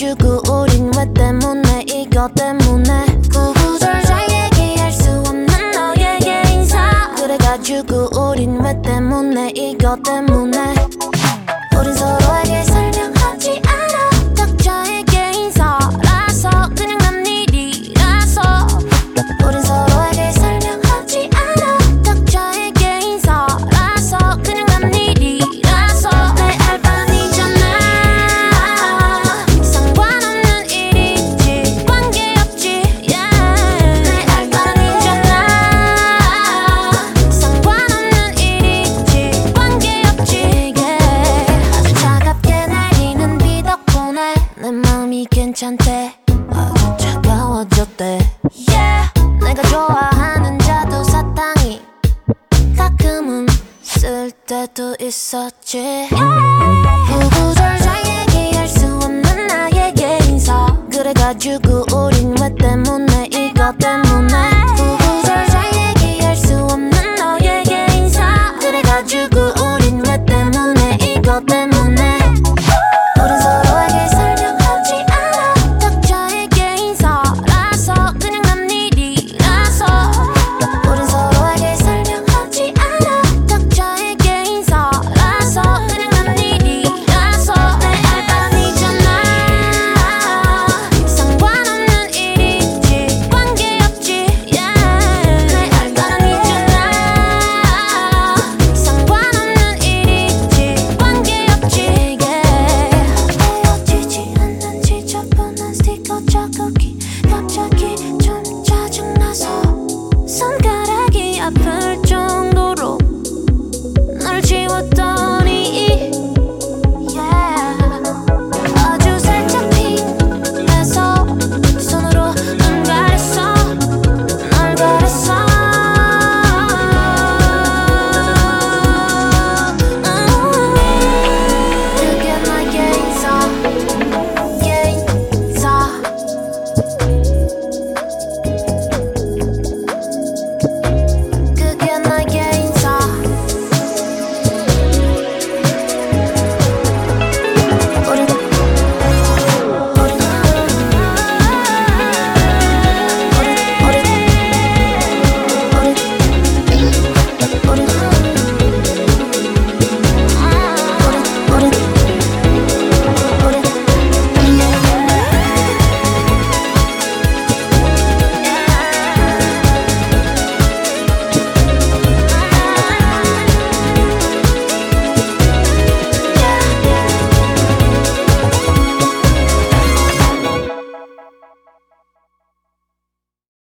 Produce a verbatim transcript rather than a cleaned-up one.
그래가지고 우린 왜 때문에 이거 때문에 구구절 잘 얘기할 수 없는 너에게 인사 그래가지고 우린 왜 때문에 이거 때문에 우린 서로에게 설명하지 않아 각자에게 인사라서 그냥 남 일이라서 우린 서로에게 설명하지 않아 각자에게 인사라서 그냥 남 일이라서 내 알바니잖아 상관없는 일이지 관계없지 yeah. 내 알바니잖아 상관없는 일이지 관계없지 yeah. 아주 차갑게 날리는 비 덕분에 내 마음이 괜찮대 아주 차가워졌대 yeah. 내가 좋아하는 자두 사탕이 가끔은 쓸 때도 있었지 yeah. 구구절 잘 얘기할 수 없는 나에게 인사 그래가지고 우린 왜 때문에 이거 때문에